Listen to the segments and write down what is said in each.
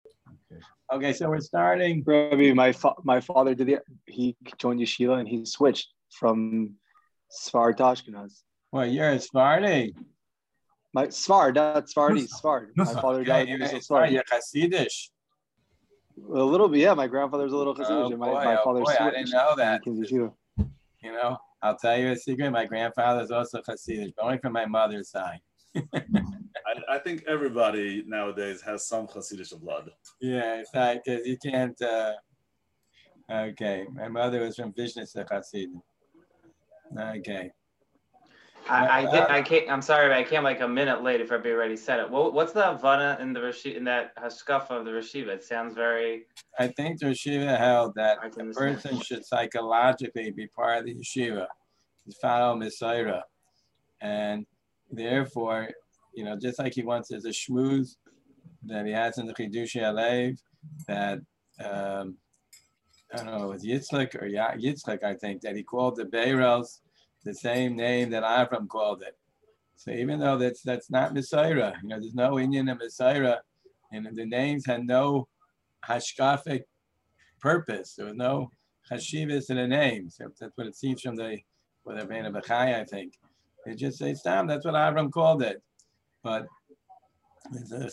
Okay, so we're starting. Rabbi, my father he joined yeshiva and he switched from Sfard to Ashkenaz. Well, you're a Sephardi. My Sfard, that's Sephardi, Sfard. My father died in Sfard. You're Hasidish. A little bit, yeah. My grandfather's a little Hasidish. Oh, my father switched. I didn't know that. You know, I'll tell you a secret. My grandfather's also Hasidish, but only from my mother's side. I think everybody nowadays has some Hasidic blood. Yeah, it's like because you can't. Okay, my mother was from Vishnu Hasidim. Okay. I can't. I'm sorry, but I came like a minute late if everybody already said it. What's the havana in the in that hashkafa of the Rashiva? It sounds very. I think the Rashiva held that the person should psychologically be part of the yeshiva, to follow Messiah, and therefore, you know, just like he wants, there's a shmooze that he has in the Chidushei Alev that I don't know, it was Yitzchak or Yitzchak, I think, that he called the Beiros the same name that Avram called it. So even though that's not Messiah, you know, there's no Indian in Messiah, and the names had no hashkafic purpose. There was no hashivas in the names. That's what it seems from the Bein HaBachai, I think. They just say Stam, that's what Avram called it. But it's a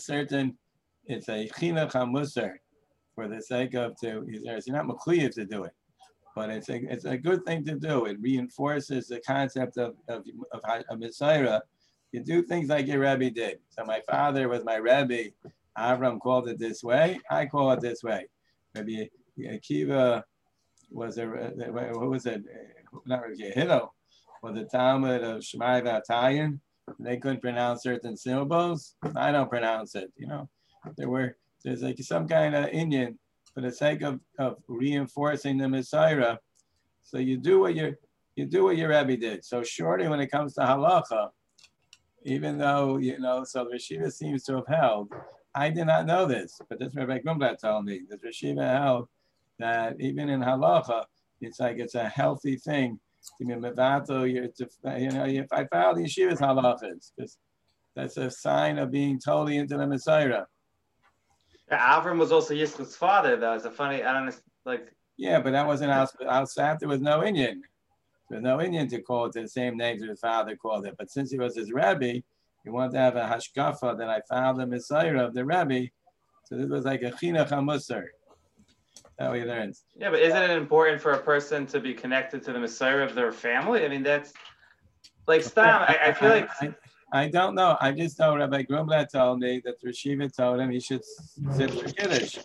chinuch hamusar for the sake of you're not mechuyev to do it. But it's a good thing to do. It reinforces the concept of a Messiah. You do things like your Rebbe did. So my father was my Rebbe. Avram called it this way. I call it this way. Maybe Akiva was who was it? Not Rabbi Yehido. Was the Talmud of Shemai V'Atayin. They couldn't pronounce certain syllables. I don't pronounce it. You know, there's like some kind of Indian. For the sake of reinforcing the Messiah, so you do what your Rebbe did. So shortly, when it comes to halacha, even though you know, so the Rashiva seems to have held. I did not know this, but this Rabbi Grumblat told me that Rashiva held that even in halacha, it's a healthy thing to be mevato. If I follow the yeshiva's halachas, because that's a sign of being totally into the Messiah. Avram was also Yitzchak's father, though. It's a funny, I don't know, like. Yeah, but that wasn't outside. There was no Indian. There was no Indian to call it the same names his father called it. But since he was his Rebbe, he wanted to have a hashkafa that I found the Messiah of the Rebbe. So this was like a chinuch hamusar. That he learns. Yeah, but isn't it important for a person to be connected to the Messiah of their family? I mean, that's like Stam. I feel like. I don't know. I just know Rabbi Grumblat told me that Rashiva told him he should sit for Kiddush.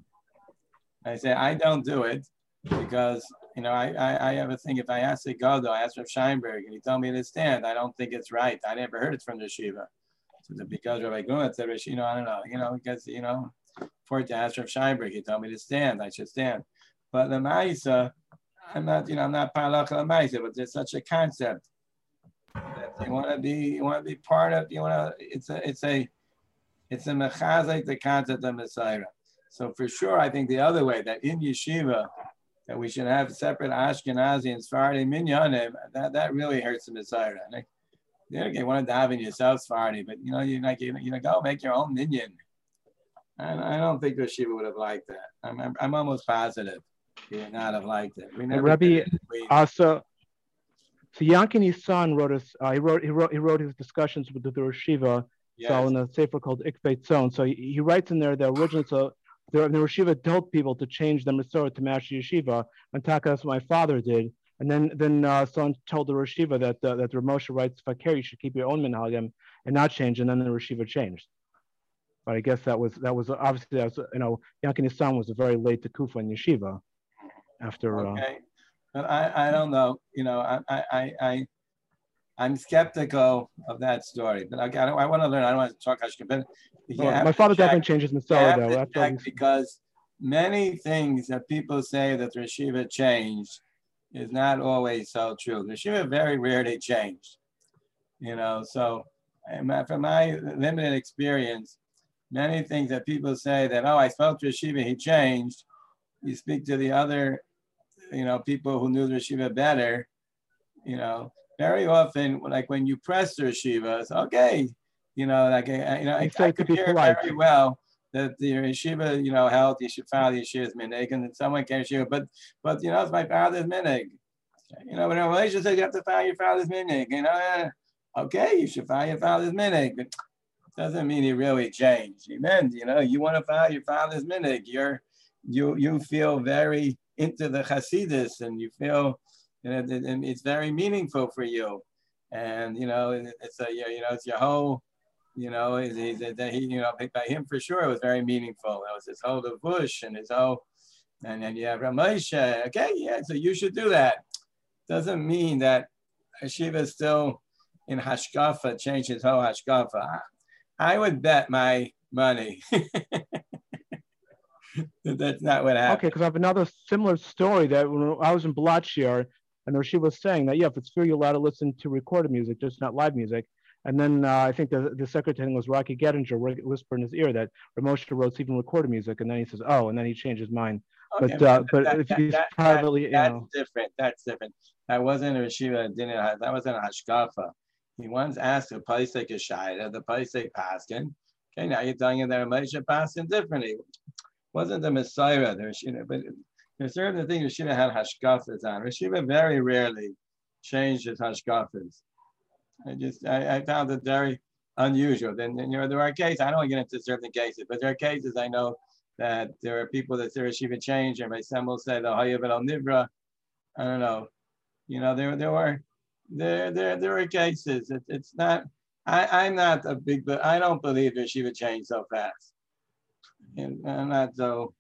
I say, I don't do it because, you know, I have a thing. If I ask the Godo, I asked Rav Scheinberg, and he told me to stand. I don't think it's right. I never heard it from Rashiva. So because Rabbi Grumblat said, you know, I don't know, because, you know, for to ask Rav Scheinberg, he told me to stand. I should stand. But the Ma'isa, I'm not Palach la Ma'isa, but there's such a concept. You want to be part of. It's a mechazek, the concept of Messiah. So for sure, I think the other way that in yeshiva that we should have separate Ashkenazi and Sephardi minyanim. That really hurts the Messiah. Like, you want to daven yourself Sephardi, but you go make your own minyan. And I don't think the yeshiva would have liked that. I'm almost positive he would not have liked it. We never Rabbi also. So Yankin's son wrote he wrote his discussions with the Rosh Yeshiva, yes. So in a sefer called Ikbeit Zon. So he writes in there that originally, so the Rosh Yeshiva told people to change their Masorah to match the Yeshiva, and that's what my father did. And then son told the Rosh Yeshiva that the Moshe writes Fakir, you should keep your own minhagim and not change. And then the Rosh Yeshiva changed. But I guess that was obviously Yankin's son was a very late Tekufa in Yeshiva after. Okay. But I don't know, I'm skeptical of that story. But I want to learn. I don't want to talk Ashkenaz. My father definitely changes the story though. Because many things that people say that the Yeshiva changed is not always so true. The Yeshiva very rarely changed. So from my limited experience, many things that people say that, I spoke to Yeshiva, he changed. You speak to the other people who knew the yeshiva better, very often, like when you press the yeshiva, it's okay, I could hear it very well, that the yeshiva, held you should follow the yeshiva's minhag, and then someone came to yeshiva, but it's my father's minhag. When a relation says you have to follow your father's minhag, okay, you should follow your father's minhag, but doesn't mean he really changed. He meant, you want to follow your father's minhag. You feel very into the Hasidus, and you feel, and it's very meaningful for you, and it's your whole, by him for sure it was very meaningful. It was his whole Bush and his whole, and then you have Ramosha. Okay, yeah, so you should do that. Doesn't mean that Yeshiva is still in Hashkafa, change his whole Hashkafa. I would bet my money that's not what happened. Okay, because I have another similar story that when I was in Balachir, and Rashi was saying that, if it's fair, you're allowed to listen to recorded music, just not live music. And then I think the secretary was Rocky Gettinger whispered in his ear that Ramosha wrote even recorded music, and then he says, "Oh," and then he changed his mind. Okay, but if he's privately, that's different. That's different. That wasn't a Yeshiva. That wasn't a Hashkafa. He once asked the Paisek Yeshaya, the Paisek Paskin. Okay, now you're telling him that Ramosha Paskin differently. Wasn't the Messiah the Yeshiva, but there's certain things Yeshiva had Hashkafas on. Yeshiva very rarely changed his Hashkafas. I found it very unusual. Then there are cases, I don't want to get into certain cases, but there are cases I know that there are people that say Yeshiva changed, and my son will say the Hayav al Nivra. I don't know. There are cases. It's not. I'm not a big, but I don't believe Yeshiva changed so fast. And I'm not so.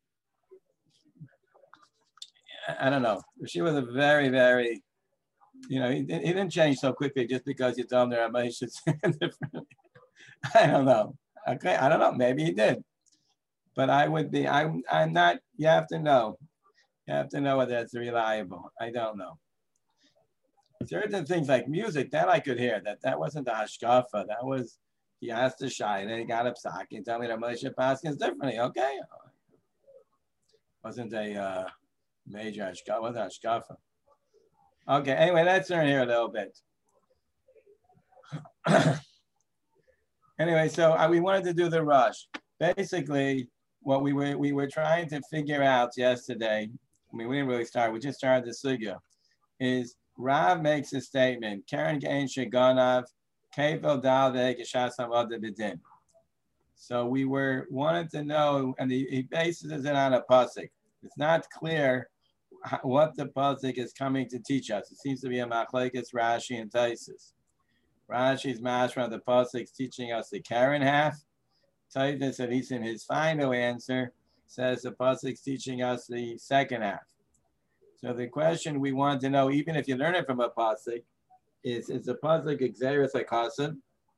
I don't know. She was a very, very. He didn't change so quickly just because you told him there are different. I don't know. Okay, I don't know. Maybe he did, but I would be. I'm not. You have to know. You have to know whether it's reliable. I don't know. Certain things like music that I could hear. That wasn't the hashkafa. That was he asked the shai. Then he got upset. He told me that Moshe Paskins differently. Okay, wasn't a major hashkafa. Was hashkafa. Okay, anyway, let's turn here a little bit. Anyway, so we wanted to do the rush. Basically, what we were trying to figure out yesterday, we didn't really start, we just started the sugya, is Rav makes a statement, Karen Gein Sheganav, Kevel Dalve Geshasam Adabidin. So we wanted to know, and he bases it on a pasuk. It's not clear what the pasuk is coming to teach us. It seems to be a machlekes Rashi and Taisus. Rashi's mashma of the pasuk is teaching us the Karen half. Taisus, at least in his final answer, says the pasuk is teaching us the second half. So the question we want to know, even if you learn it from a pasuk, is the pasuk exeris akasav?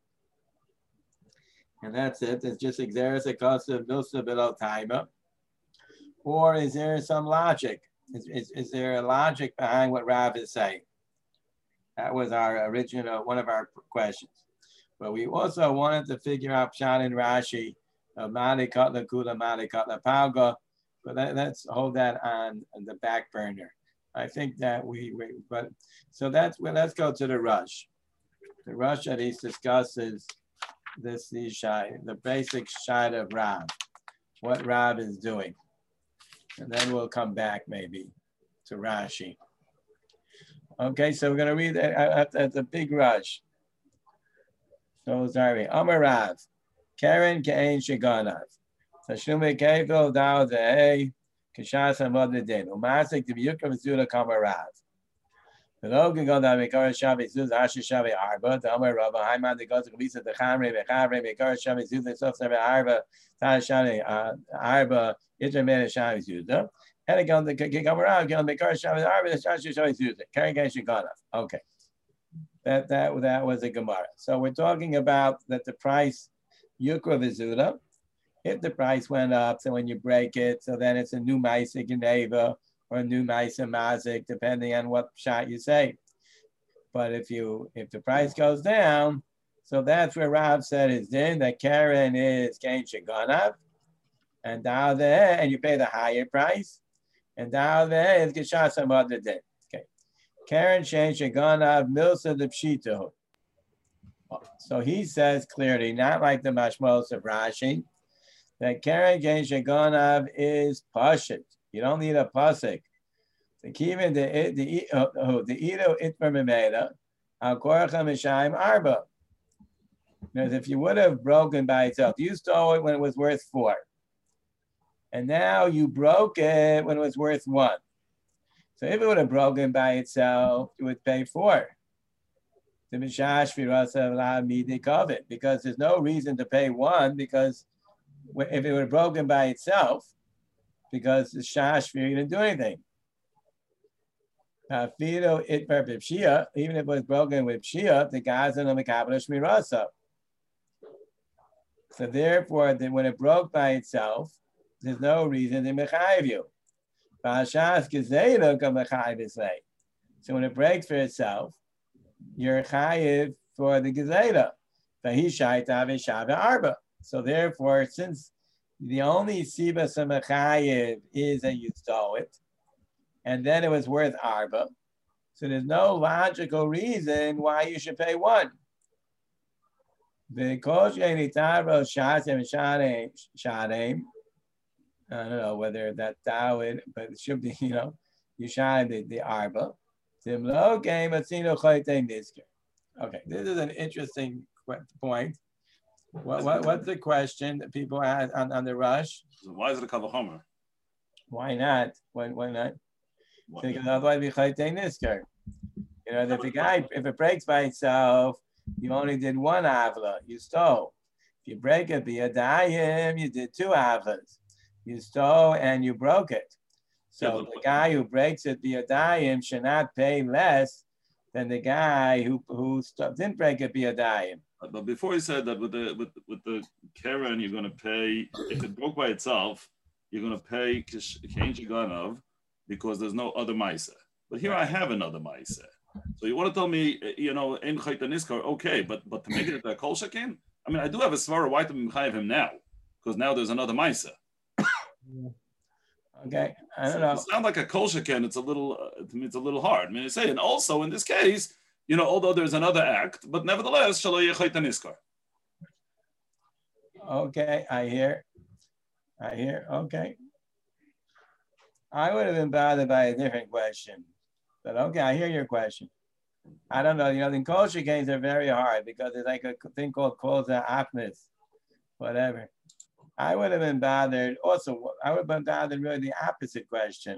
And that's it. It's just exeris akasav milsa below taima. Or is there some logic? Is there a logic behind what Rav is saying? That was our original, one of our questions. But we also wanted to figure out Pshat and Rashi, Mali Katla Kula, Mali Katla Palga, but let's hold that on the back burner. I think that so let's go to the rush. The rush that he discusses the basic shot of Rav, what Rav is doing. And then we'll come back maybe to Rashi. Okay, so we're going to read at the big rush. So sorry. Amar Rav, Karen Kein Sheganav, Tashlume Kevel Dao Zeh, Kishas Hamad Din, Umasik to be Yukam Zula Kamar Rav. The Logan got that Mekar Shavi Zuz Ashi Shavi Arba, the Amar Rabba, Haimad the Gozik Lisa, the Hamre, Mekar Shavi Zuz, the Sofsave Arba, Tashani Arba, Intermediate Shavi Zuza. And again, the Kamarav, again, Mekar Shavi Arba, the Shashi Shavi Zuza, Karen Kein Sheganav. Okay. That was a Gemara. So we're talking about that the price Yukra Vizuda, if the price went up, so when you break it, so then it's a new Maisik in Eva or a new Maisa Mazik, depending on what shot you say. But if the price goes down, so that's where Rav said is then that Karen is Kein Sheganav, and down there, and you pay the higher price, and down there is Geshasam Adadin. Karen Shein Sheganav Milsa the Pshita. So he says clearly, not like the Mashmos of Rashi, that Keren Geshaganav is Pashit. You don't need a pasuk. The Kivin the Ito Itmer Memeda Al Korcha Mishayim Arba. Because if you would have broken by itself, you stole it when it was worth 4. And now you broke it when it was worth 1. So if it would have broken by itself, you would pay 4. Because there's no reason to pay 1, because if it were broken by itself, because the shashvir, you didn't do anything. Even if it was broken with Shia, the guys in the Mekabel Shmirasa. So therefore, when it broke by itself, there's no reason to mechayiv you. So when it breaks for itself, you're chayiv for the gezeda. So therefore, since the only sibas mechayiv is that you stole it, and then it was worth arba, so there's no logical reason why you should pay 1. I don't know whether that's Dawid, but it should be, you shine the arba. Okay, this is an interesting point. What's the question that people ask on the rush? So why is it a kavachomer? Why not? Why not? Because otherwise we chaytei nisker. That the guy, if it breaks by itself, you only did 1 avla, you stole. If you break it biyadayim, you did 2 avlas. You stole and you broke it. So the guy who breaks it biyadayim should not pay less than the guy who didn't break it biyadayim. But before he said that with the Keren, you're going to pay, if it broke by itself, you're going to pay Kein Shiganov because there's no other Maisa. But here I have another Maisa. So you want to tell me, in Chayta Niskar, okay, but to make it a Kol Shakin? I mean, I do have a Svara, why to Mechayev him now? Because now there's another Maisa. Okay, I don't know. It sounds like a Kol Shakin, it's a little, to me, it's a little hard. I mean, I say, and also in this case, although there's another act, but nevertheless, Shalom Chayta Niskar. Okay, I hear, okay. I would have been bothered by a different question. But okay, I hear your question. I don't know. The kosher games are very hard because there's like a thing called koza apnis, whatever. I would have been bothered. Also, I would have been bothered really the opposite question.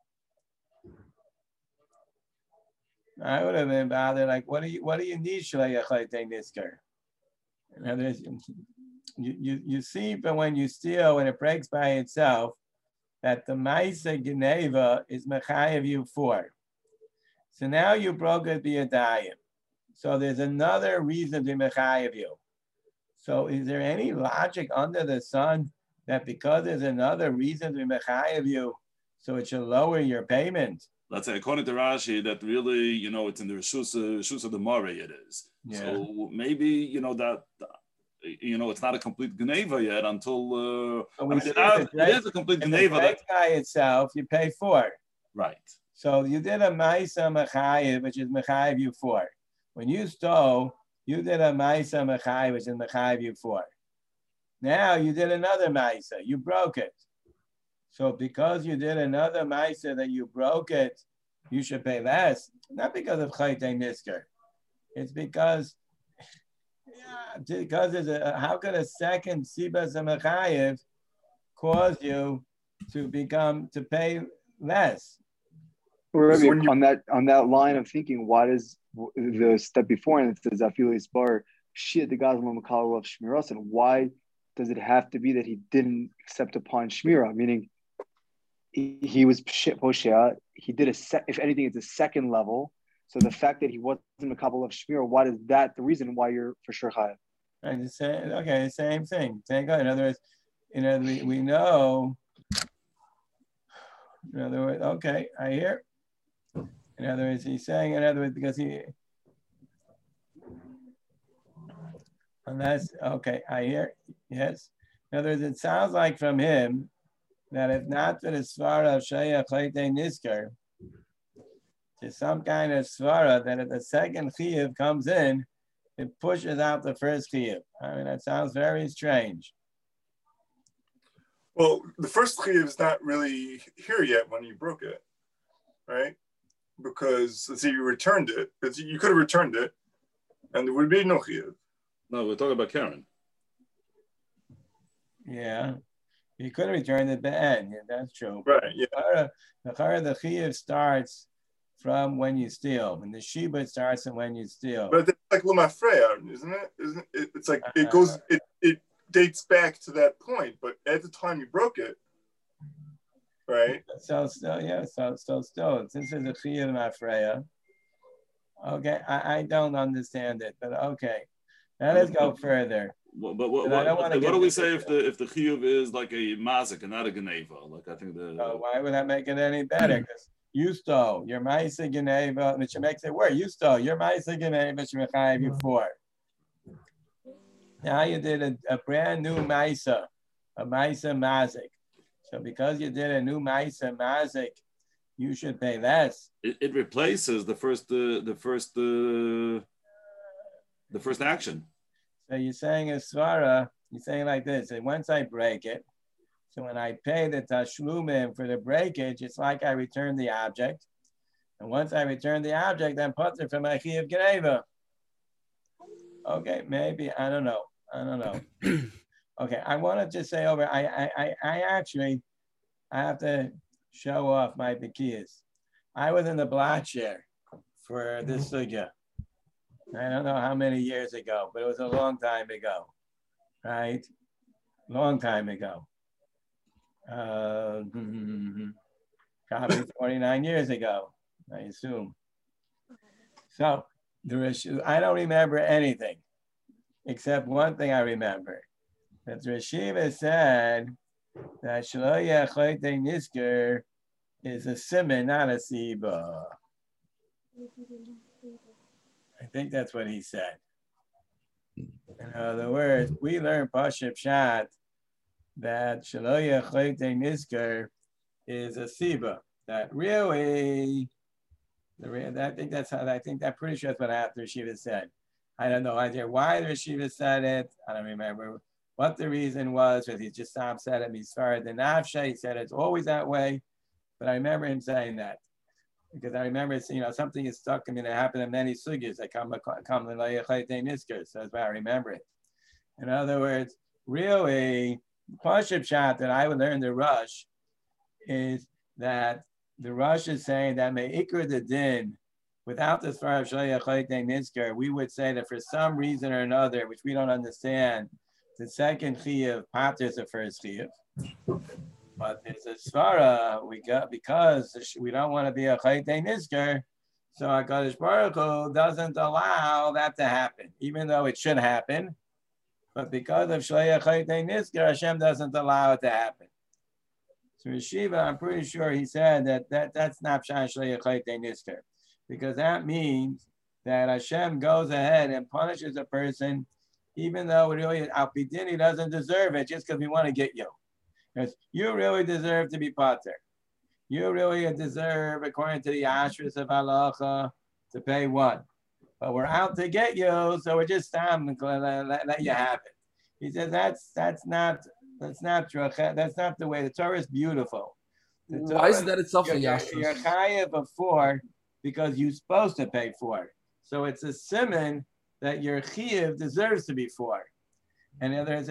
I would have been bothered like, what do you need shlayachayte nisker? In other words, you see, but when you steal, when it breaks by itself, that the Maisa Geneva is mechayev you 4. So now you broke it biyadayim. So there's another reason to mechayev you. So is there any logic under the sun that because there's another reason to mechayev you, so it should lower your payment? Let's say, according to Rashi, that really, it's in the Rishus of the Mare it is. Yeah. So maybe, that, it's not a complete Geneva yet until, it is a complete Geneva. If it by itself, you pay 4. Right. So you did a Maisa Mechayev, which is Mechayev you 4. When you stole, you did a Maisa Mechayev, which is Mechayev you 4. Now you did another Maisa, you broke it. So because you did another Maisa that you broke it, you should pay less. Not because of Chaytei Nisker. It's because how could a second Sibas Mechayev cause you to pay less? Rabbi, on that line of thinking, why does the step before and it says Afilis Bar Shia the Gazma Makal of Shmiras, and why does it have to be that he didn't accept upon Shmira? Meaning he was Poshea, he did if anything, it's a second level. So the fact that he wasn't a couple of Shmira, why is that the reason why you're for sure chayav? Okay, same thing. In other words, we know. In other words, okay, I hear. In other words, he's saying, because okay, I hear, yes. In other words, it sounds like from him that if not for the svara of Shaya Chaytei Nisker, there's some kind of svara that if the second chiyuv comes in, it pushes out the first chiyuv. I mean, that sounds very strange. Well, the first chiyuv is not really here yet when you broke it, right? Because let's say you returned it, because you could have returned it, and there would be no chiyuv. No, we're talking about Karen. Yeah, you could have returned it be'en. Yeah, that's true. Right. Yeah. The chiyuv starts from when you steal, and the shiba starts from when you steal. But it's like Lumafreya, isn't it? Isn't it? It's like it goes. It dates back to that point, but at the time you broke it, right? So still, yeah. So still, this is a chiyuv mafreya. Okay, I don't understand it, but okay. Now let's go further. What do we say if the chiyuv is like a mazik and not a geneva? Like I think why would that make it any better? Because you stole your ma'isa geneva, which makes it worse. You stole your ma'isa geneva, which mechayiv you for. Now you did a brand new ma'isa, a ma'isa mazik. So because you did a new ma'isa mazik, you should pay less. It replaces the first action. So you're saying a svara, you're saying like this, and once I break it, so when I pay the tashlumim for the breakage, it's like I return the object. And once I return the object, I'm putter from my chiyuv geneva. Okay, maybe, I don't know. Okay, I want to just say over, I actually have to show off my bekiyas. I was in the block chair for this sugya. I don't know how many years ago, but it was a long time ago, right? Long time ago. Probably 49 years ago, I assume. So I don't remember anything, except one thing I remember. That the Rishiva said that Shelo Yechayte Nisker is a siman, not a siba. I think that's what he said. In other words, we learn Pashut Pshat that Shelo Yechayte Nisker is a siba. That really, I think I'm pretty sure that's what the Rishiva said. I don't know why the Rishiva said it. I don't remember what the reason was, because he just said it. He's far the nafsha. He said it's always that way, but I remember him saying that because I remember something is stuck. I mean, it happened in many sugyas that come nisker. So that's why I remember it. In other words, really, Pashut Pshat that I would learn the Rush is that the Rush is saying that me'ikr the din. Without the Svar of Shelo Yechayte Nisker, we would say that for some reason or another, which we don't understand, the second chiyuv paters the first chiyuv. But there's a svara we got because we don't want to be a chayte nisker, so HaKadosh Baruch Hu doesn't allow that to happen, even though it should happen. But because of Shelo Yechayte Nisker, Hashem doesn't allow it to happen. So Rishiva, I'm pretty sure he said that's not Shelo Yechayte Nisker, because that means that Hashem goes ahead and punishes a person even though really Al-Pidini doesn't deserve it, just because we want to get you. Because you really deserve to be pater. You really deserve, according to the Ashras of Halacha, to pay one. But we're out to get you, so we're just let you have it. He says that's not true. That's not the way. The Torah is beautiful. Why is that itself a Yashras? You're chayav before because you're supposed to pay for it. So it's a siman that your chiyuv deserves to be for. And in other words,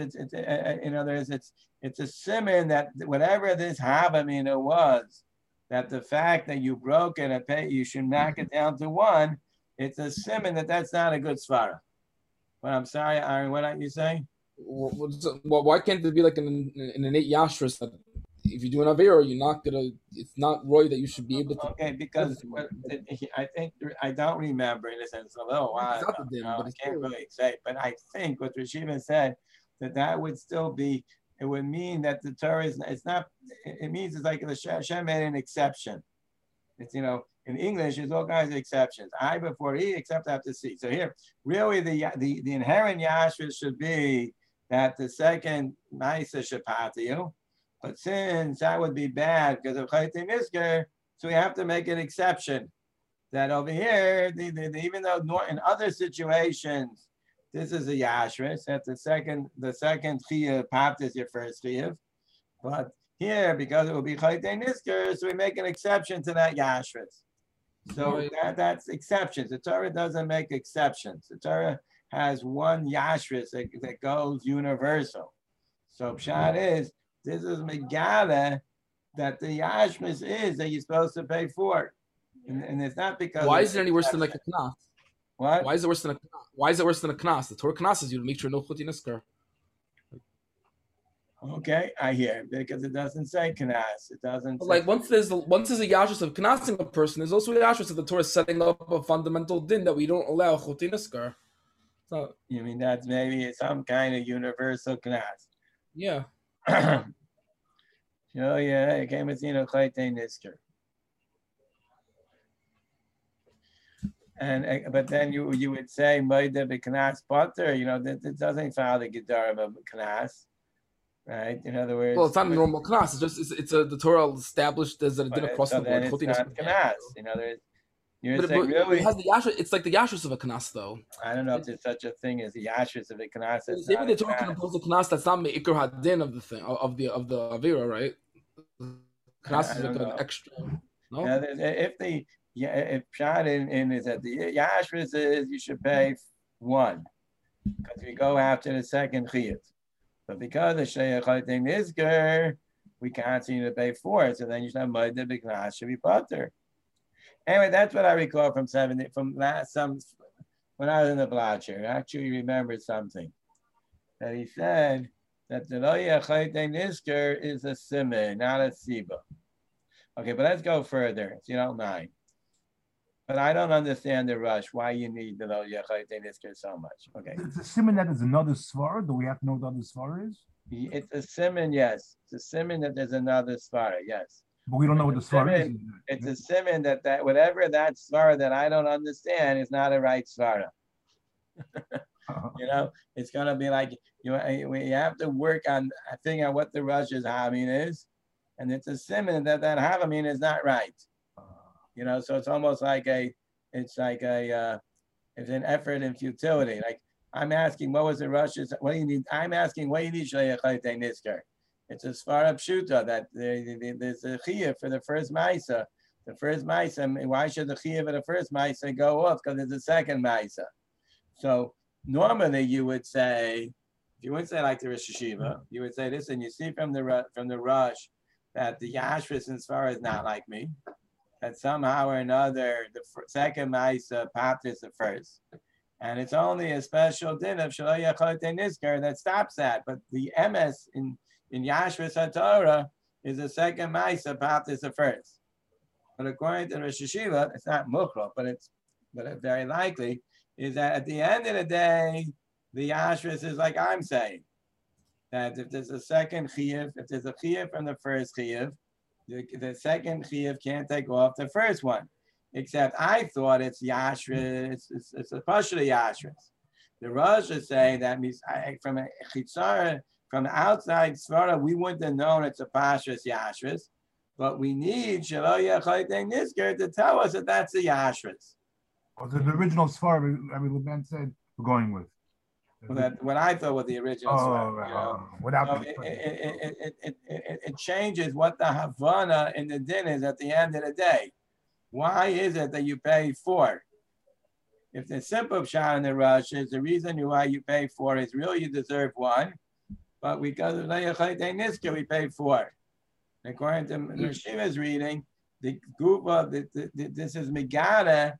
it's a siman that whatever this havamina was, that the fact that you broke it and pay, you should knock it down to one. It's a siman that's not a good svara. But I'm sorry, Aaron, what are you saying? Well, why can't it be like an innate yashras that if you do an avera, you're not gonna? It's not roy that you should be able to. Okay, because I think I don't remember. Listen, it's a little while ago. I can't really say, but I think what Rishiva said that would still be. It would mean that the Torah is. It's not. It means it's like the Hashem made an exception. It's in English, there's all kinds of exceptions. I before E, except after C. So here, really, the inherent yashra should be that the second ma'isa should pat you. But since that would be bad because of Chayte Nisker, so we have to make an exception. That over here, even though in other situations, this is a yashris, that the second chiyuv pat is your first chiyuv. But here, because it will be Chaytei Nisker, so we make an exception to that Yashris. So that's exceptions. The Torah doesn't make exceptions. The Torah has one Yashris that goes universal. So Pshat is, this is Megala that the Yashris is that you're supposed to pay for. And it's not because. Why is it any worse than like a Knas? What? Why is it worse than a Knas? Why is it worse than a Knas? The Torah Knas is you to make sure no Chutei Nisker. Okay, I hear, because it doesn't say Knas. It doesn't say, like once there's a Yashris of Knasing a person, there's also a Yashris of the Torah setting up a fundamental din that we don't allow Chutei Nisker. So you mean that's maybe some kind of universal Knas? Yeah. Oh yeah, it came with Chaytei Nisker. And but then you would say Moida b'Knas Potter, that doesn't follow the Gedarim of Knas. Right. In other words, well, it's not a normal Knas. It's the Torah established as a din across the board. It's not Knas. In other words, you're saying really. It has the Yashris. It's like the Yashris of a Knas, though. I don't know if there's such a thing as the Yashris of a Knas. Maybe the Torah can impose a Knas that's not Me'ikr Hadin of the thing of the Avira, right? Knas is like an extra. No. If Pshat in is that the Yashris is you should pay 1 because we go after the second Chiyuv. But because the Sheyach Chaytei Nisker, we can't seem to pay 4, so then you should have Moida b'Knas should be Potter. Anyway, that's what I recall from when I was in the Blacher. I actually remembered something that he said that the Loya Chaytei Nisker is a siman, not a siba. Okay, but let's go further, if you don't mind. But I don't understand the rush. Why you need the Loya Chaytei Nisker so much? Okay. It's a siman that is another svar. Do we have to know what the other svar is? It's a siman, yes. It's a siman that there's another svara, yes. But we don't know what the svara is. It's a siman that whatever that svara that I don't understand is not a right svara. It's gonna be like we have to work on figuring out what the Rush's hamin is, and it's a siman that hamin is not right. So it's almost like it's an effort in futility. Like I'm asking, what was the Rush's? What do you need? I'm asking, what do you need? Sheyach Chaytei Nisker. It's a svara pshuta that there's a chiyuv for the first ma'isa. The first ma'isa. Why should the chiyuv of the first ma'isa go off? Because there's a second ma'isa. So normally you would say, if you wouldn't say like the Rosh Hashiva, you would say this, and you see from the Rush that the Yashris and svara is not like me. That somehow or another the second ma'isa popped is the first. And it's only a special din of Shaloya Chaytei Nisker that stops that. But the MS in Yashris HaTorah is the second ma'isa popped is the first. But according to Rosh Hashiva, it's not mukro, but it's very likely is that at the end of the day, the Yashris is like I'm saying. That if there's a second chiyuv, if there's a chiyuv from the first chiyuv, the second chiyuv can't take off the first one. Except I thought it's Yashris, it's a partially Yashris. The Rosh is saying that means from a chitzara, from outside svara, we wouldn't have known it's a pashras Yashris, but we need Shaloya Chaytei Nisker to tell us that that's a Yashris. Well, the original svara, the man said we're going with. Well, that what I thought was the original svara. Without it changes what the havana in the din is at the end of the day. Why is it that you pay 4? If the simple pshat in the Rush is the reason why you pay 4 is really you deserve 1, but because of Le'ya Chaytei Nisker, we pay 4. According to Rashiva's reading, the Gufa, this is Megara,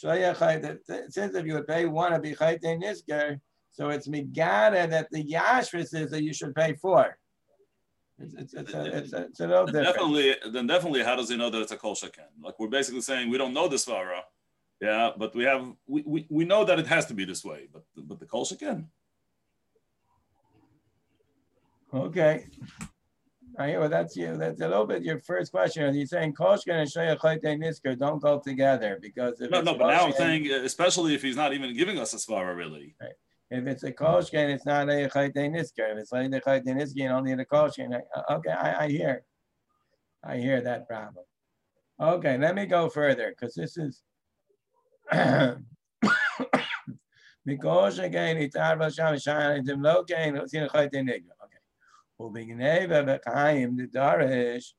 since if you would pay 1 of Chaytei Nisker, so it's Megara that the Yashris is that you should pay 4. It's a little different. Definitely, how does he know that it's a kol sheken? Like we're basically saying we don't know this svara, yeah, but we know that it has to be this way. But the kol sheken. Okay. Well, that's you. That's a little bit your first question. You're saying kol sheken and Sheyach Chaytei Nisker don't go together because no. But now I'm saying, especially if he's not even giving us a svara, really. Right. If it's a kol sheken, it's not a Chaytei Nisker. If it's like the Chaytei Nisker, you don't need a kol sheken. Okay, I hear that problem. Okay, let me go further because this is because again it's okay. Ubigneva b'chaim the darish.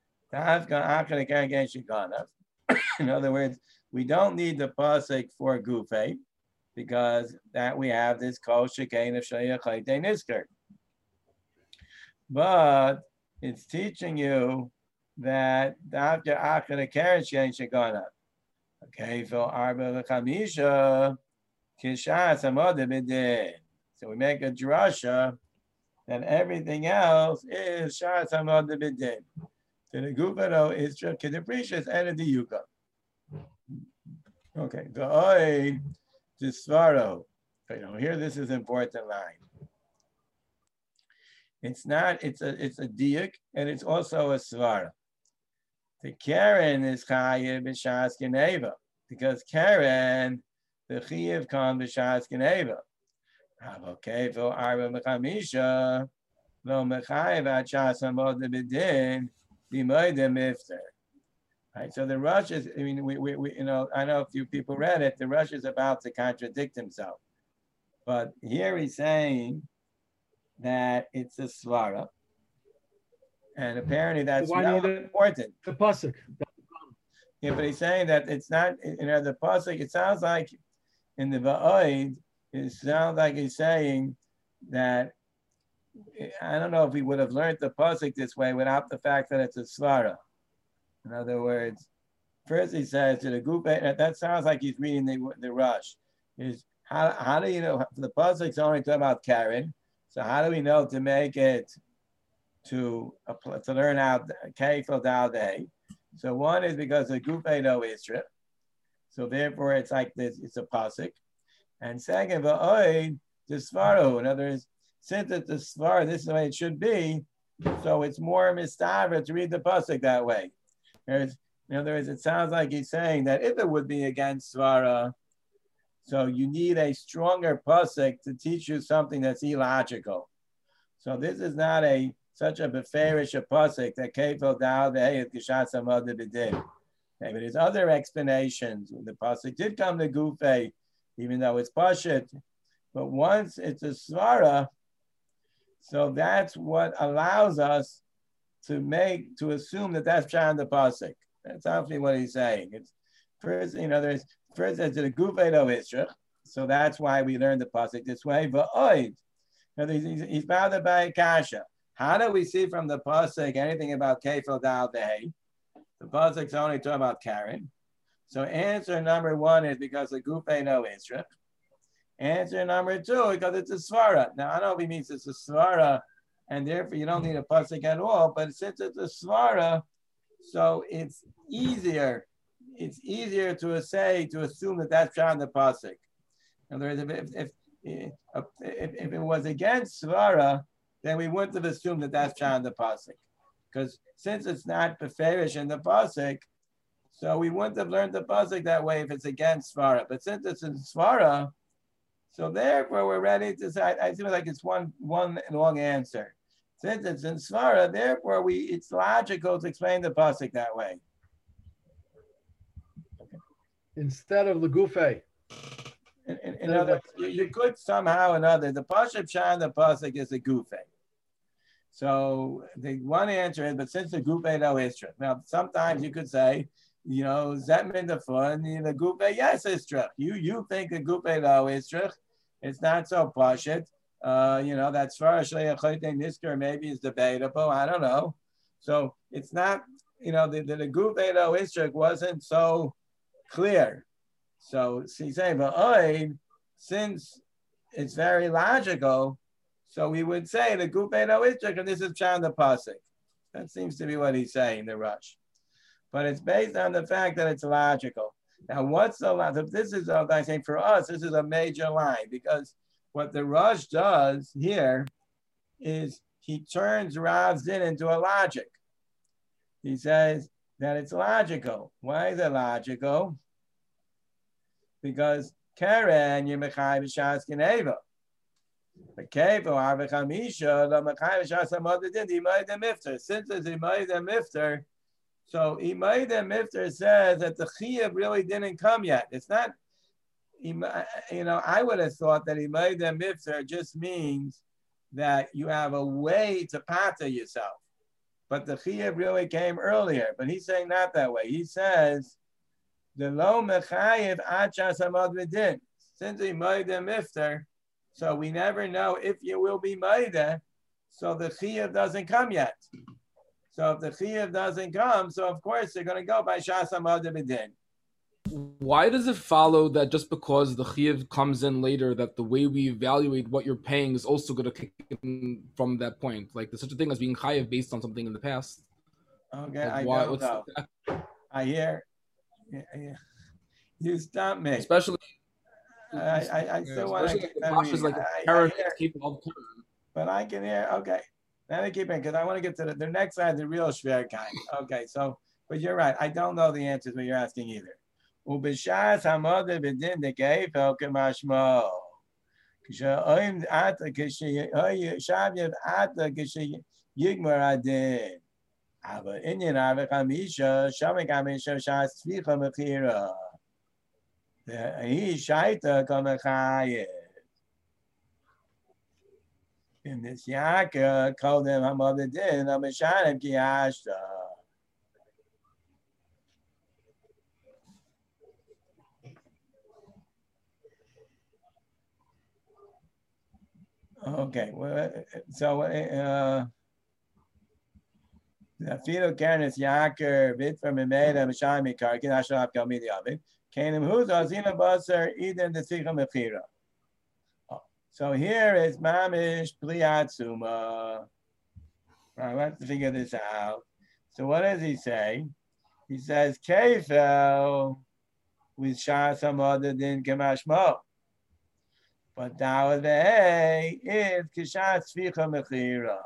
In other words, we don't need the pasuk for gufe because that we have this kol shekain of shayachayte nisker. But it's teaching you that after achar keren shein shegana. Okay, so arba v'chamisha kishas amod b'din. So we make a drasha that everything else is shas amod b'din. So the gufero is kedeprecious and the yuka. Okay, the oi to svaro. Here this is an important line. It's not. It's a diuk and it's also a svara. The Karen is chayiv b'shas geneva because Karen the chayiv comes b'shas geneva. Okay, so arba mechamisha lo mechayiv at shas amod b'din b'moedem mifter. Right, so the Rush is. I mean, we I know a few people read it. The Rush is about to contradict himself, but here he's saying that it's a svara. And apparently that's not important. The pasuk. Yeah, but he's saying that it's not, the pasuk, it sounds like in the Va'oid, it sounds like he's saying that, I don't know if he would have learned the pasuk this way without the fact that it's a svara. In other words, first he says to the group, that sounds like he's reading the Rush. Is how do you know, the pasuk's only talking about Karen, so how do we know to make it to learn out Kefil Dal Day? So one is because the Gufe no Isra. So therefore it's like this, it's a pasuk. And second, Va'oid, the Svaro. In other words, since it's the Svar, this is the way it should be, so it's more mistavra to read the pasuk that way. In other words, it sounds like he's saying that if it would be against Svara, so you need a stronger pasuk to teach you something that's illogical. So this is not such a beferish pasuk that Kefil Dal Ve'et Gishat Samad B'Din. Okay, but there's other explanations. The pasuk did come to Gufe, even though it's pashut, but once it's a svara, so that's what allows us to assume that that's Pshat the pasuk. That's actually what he's saying. It's first, there's first it's the Gufe no Isra, so that's why we learned the pasuk this way. But he's bothered by kasha. How do we see from the pasuk anything about Kefil Dal Dei? The pasuk's only talking about Karen. So answer number one is because the Gufe no Isra. Answer number two, because it's a svara. Now I don't know if he means it's a svara, and therefore you don't need a pasuk at all. But since it's a svara, so it's easier. It's easier to assume that that's Pshat the pasuk. In other words, if it was against svara, then we wouldn't have assumed that that's Pshat the pasuk, because since it's not beferish in the pasuk, so we wouldn't have learned the pasuk that way if it's against svara. But since it's in svara, so therefore we're ready to say. I feel like it's one long answer. Since it's in svara, therefore it's logical to explain the pasuk that way. Okay. Instead of legufe. In other, you could somehow or another. The pasuk Pshat the pasuk is a gufe. So the one answer is, but since the gufe no istra. Now sometimes you could say, zetmin the fun, the gufe yes istra. You think the gufe no istra. It's not so pashut. That's far as nisker maybe is debatable. I don't know. So it's not, the gufe no istra wasn't so clear. So he's saying, but since it's very logical, so we would say the Gufe no Israk, and this is Pshat the pasuk. That seems to be what he's saying, the Rush. But it's based on the fact that it's logical. Now, what's the logic? This is, I say, for us, this is a major line, because what the Rush does here is he turns Rav's din into a logic. He says that it's logical. Why is it logical? Because Karen, you're Mechai B'Shas Geneva. The Kevo, Arvechamisha, the Mechai B'Shas Amad Din, Imay the Mifter. Since it's Imay the Mifter, so Imay the Mifter says that the Chiyuv really didn't come yet. It's not, I would have thought that Imay the Mifter just means that you have a way to pata yourself. But the chiyuv really came earlier. But he's saying not that way. He says, the lo mechayev ad shasamad v'din. Since he made a mifter, so we never know if you will be made. So the chiyuv doesn't come yet. So if the chiyuv doesn't come, so of course they're going to go by shasamad v'din. Why does it follow that just because the chiyuv comes in later, that the way we evaluate what you're paying is also going to kick in from that point? Like there's such a thing as being chayiv based on something in the past. Okay, like, I don't know. I hear. Yeah. You stop me. Especially. I still want to. But I can hear. Okay, let me keep in because I want to get to the next side, the real shver kind. Okay, so but you're right. I don't know the answers what you're asking either. ובשעת המודה בדין דקייפל כמשמעו. כשאוים עתה, כששבייב עתה, כשיגמר הדין. אבל עניין אבי חמישה, שם גם אישה שהספיחה מחירה. והיא שייטה כמחייב. במסייעקה קודם המודה דין, המשלם כי אשתה. Okay, well, so the fetal canis yaker bit from a maid of Shami Karkin, I shall have Kalmidi of it. Canem Huza, Zina Busser, Eden the Sikha Mechira. So here is Mamish Pliatsuma. Right, let's figure this out. So what does he say? He says, Kefel with Shah some other than Kamashmo. But Dawah Ve'eh is Kishat Sficha Mechira.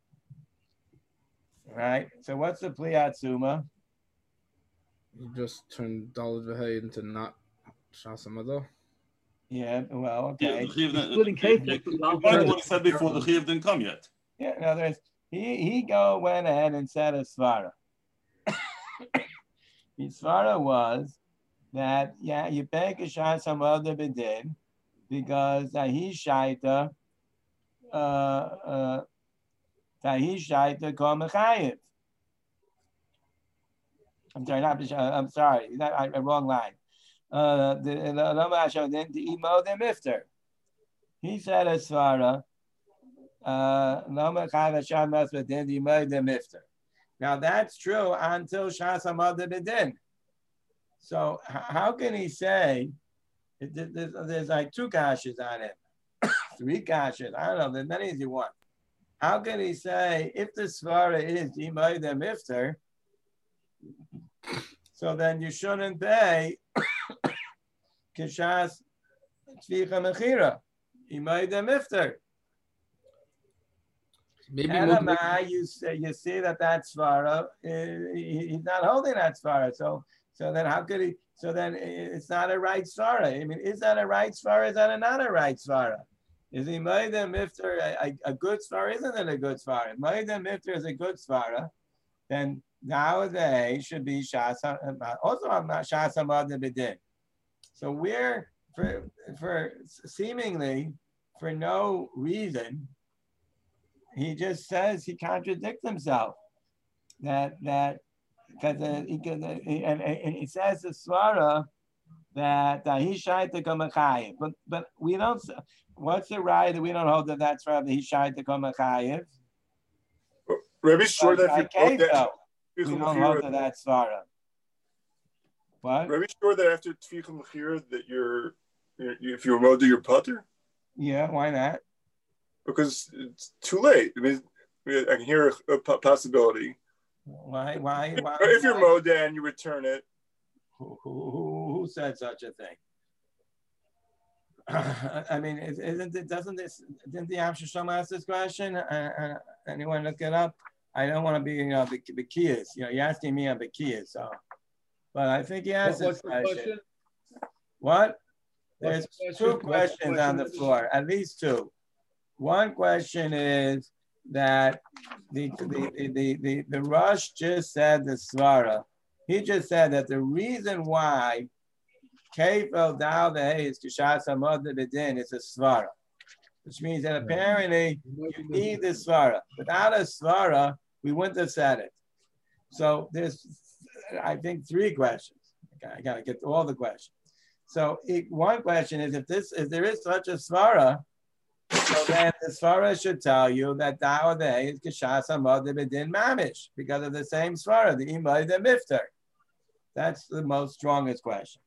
Right? So what's the Pliatsuma? You just turn Dawah Ve'eh into not Shasamado. Yeah, well, okay. Including Kefil. What he said before, the Chiyuv didn't come yet. Yeah, in other words, he went ahead and said a Svara. His Svara was that, yeah, you pay Kishat some other B'din, because he shaita kol mechayev. I'm sorry, I'm sorry, a wrong line. The imo the mifter. He said a svara. Now that's true until Shas Hamad B'din. So how can he say? There's like two kashas on it, 3 kashas. I don't know. There's many as you want. How can he say if the svara is imay the mifter, so then you shouldn't pay kishas tzvicha mechira imay the mifter? Maybe you see that svara he's not holding that svara. So then how could he? So then it's not a right svara. I mean, is that a right svara? Is that not a right svara? Is he made them mifter a good svara? Isn't it a good svara? Made them mifter is a good svara. Then nowadays should be shasa. Also, I'm not shasa mad b'din. So we're for seemingly for no reason, he just says he contradicts himself. That. Because and it says the svara that he shaita kamachayev, but we don't. What's the right that we don't hold that svara that he shaita kamachayev? Rabbi, sure that we don't hold that svara. What? Rabbi, sure that after tficha mechira that if you're moed to your putter. Yeah, why not? Because it's too late. I mean, I can hear a possibility. Why? If you're moda and you return it. Who said such a thing? I mean, didn't the Amshasham ask this question? Anyone look it up? I don't want to be, Bekiyas. You're asking me on Bekiyas, so. But I think he asked this question. What? There's 2 questions on the floor, at least 2. One question is that the Rosh just said the svara. He just said that the reason why Kefel Dal the is Kishas Hamad B'din is a svara. which means that apparently you need this svara. Without a svara, we wouldn't have said it. So there's, I think, 3 questions. Okay, I got to get to all the questions. So one question is, if there is such a svara, so then the svara should tell you that Dawah is Kishas HaModeh B'Din Mamish, because of the same svara, the Imay the Mifter. That's the most strongest question.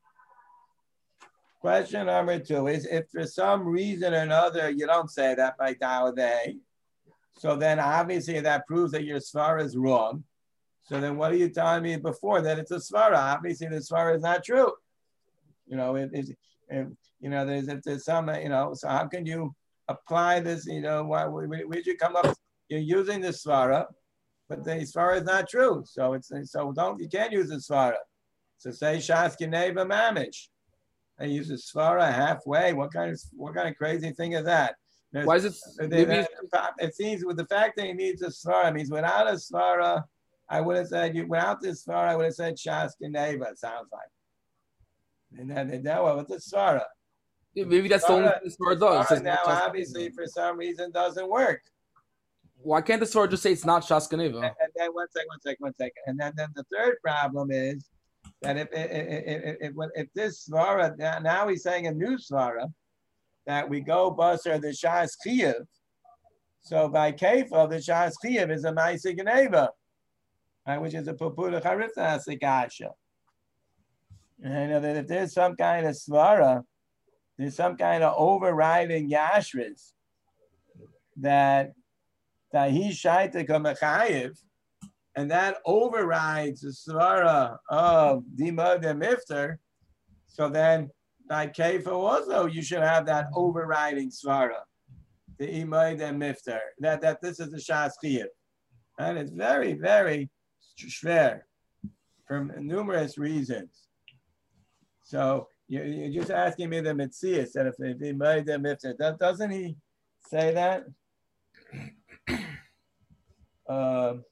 Question number 2 is, if for some reason or another you don't say that by Dawah, so then obviously that proves that your svara is wrong. So then what are you telling me before that it's a svara? Obviously the svara is not true. You know, there's some, so how can you apply this, where'd you come up? You're using the svara, but the svara is not true. So you can't use the svara. So say Shas Geneva Mamish. They use the svara halfway. What kind of crazy thing is that? Why is it? It seems with the fact that he needs a svara means without a svara, I would have said without this svara, I would have said Shas Geneva. It sounds like. And then well, with the svara. Yeah, maybe that's the only thing the svara does. Svara now, obviously, for some reason, doesn't work. Why can't the svara just say it's not Shas Geneva? And then one second. And then the third problem is that if this svara, now he's saying a new svara, that we go basar the Shas Chiyav. So by Kefa, the Shas Chiyav is a Ma'aseh Geneva, right, which is a Pupula Charifta Asikasha. And that if there's some kind of svara, there's some kind of overriding yashris that he shaita kamechayiv, and that overrides the svara of Dima de Mifter. So then by Kefa also you should have that overriding svara, the Imay de Mifter, that this is the Shas Chiyav. And it's very, very schwer for numerous reasons. So you're just asking me the Metzias, that if he made them, doesn't he say that? I'm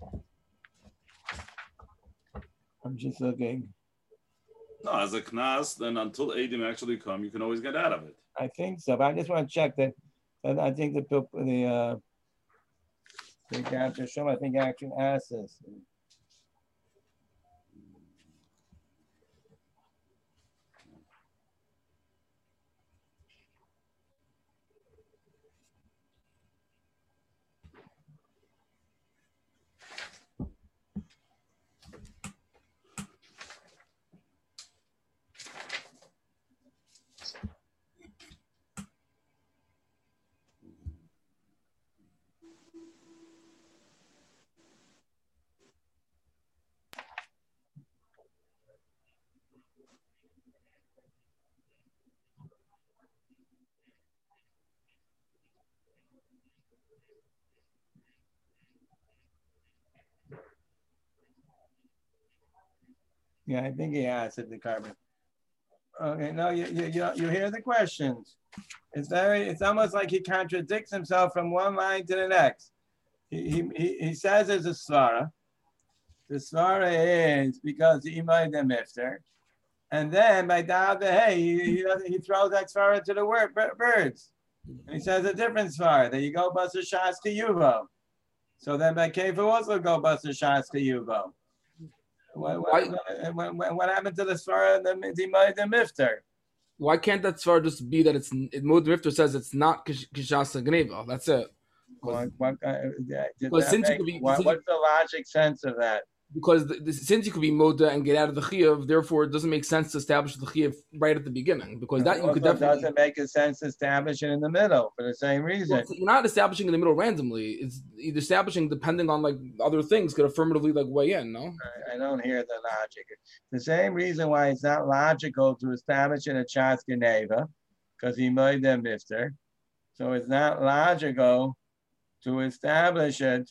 just looking. No, as a knas, then until Eidim actually come, you can always get out of it. I think so, but I just want to check that. I think the Dr. Shom, I think actually asked this. Yeah, I think he asked it, the carbon. Okay, no, you hear the questions. It's almost like he contradicts himself from one line to the next. He says there's a svara. The svara is because the imay de mifter, and then by Dawah he throws that svara to the birds. And he says a different svara. There you go, basar Shas Kiyuvo. So then by Kefa also go basar Shas Kiyuvo. What happened to the svara the mifter? Why can't that svara just be that it's Mifter says it's not Kishas Geneva? That's it. What's the logic sense of that? Because since you could be moda and get out of the chiyuv, therefore it doesn't make sense to establish the chiyuv right at the beginning. Because that you could definitely doesn't make a sense to establish it in the middle for the same reason. Well, you're not establishing in the middle randomly. It's either establishing depending on like other things could affirmatively like weigh in. No, I don't hear the logic. The same reason why it's not logical to establish in a Shas Geneva, because he made them mifter. So it's not logical to establish it.